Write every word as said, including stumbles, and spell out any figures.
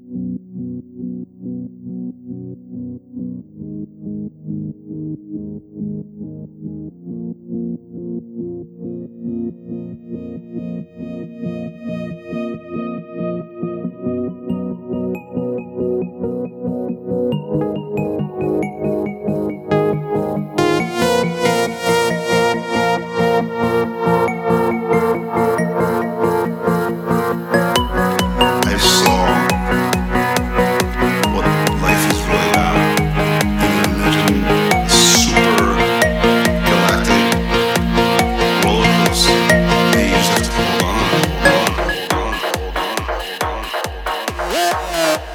I saw what life is really about. You can imagine a super galactic roller coaster. And you just have to hold on, hold on, hold on, hold on, hold on, hold on.